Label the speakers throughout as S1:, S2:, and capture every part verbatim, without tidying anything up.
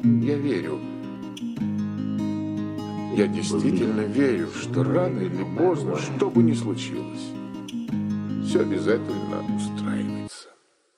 S1: Я верю. Я действительно верю, что рано или поздно, что бы ни случилось, все обязательно устраивается.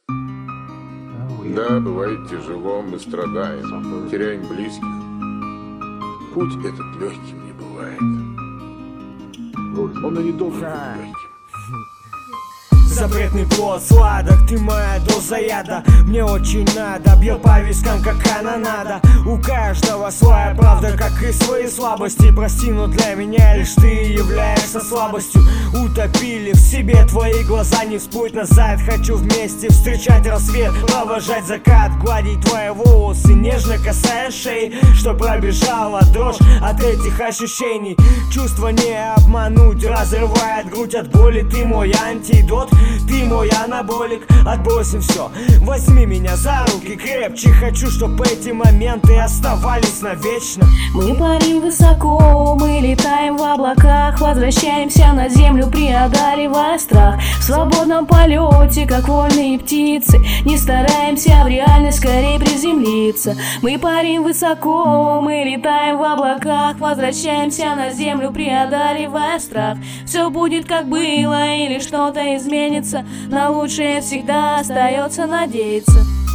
S1: Да, бывает тяжело, мы страдаем, теряем близких. Путь этот легким не бывает. Он и не должен быть легким.
S2: Запретный плод сладок, ты моя доза яда. Мне очень надо, бьет по вискам, как канонада. У каждого своя правда, как и свои слабости. Прости, но для меня лишь ты являешься слабостью. Утопили в себе твои глаза, не всплыть назад. Хочу вместе встречать рассвет, провожать закат, гладить твои волосы, нежно касаясь шеи, что пробежала дрожь от этих ощущений. Чувства не обмануть, разрывает грудь от боли. Ты мой антидот, ты мой анаболик, отбросим все. Возьми меня за руки крепче, хочу, чтобы эти моменты оставались навечно.
S3: Мы парим высоко, мы летаем в облаках, возвращаемся на землю, преодолевая страх. В свободном полете, как вольные птицы, не стараемся в реальность скорее приземлиться. Мы парим высоко, мы летаем в облаках, возвращаемся на землю, преодолевая страх. Все будет как было или что-то изменится, на лучшее всегда остается надеяться.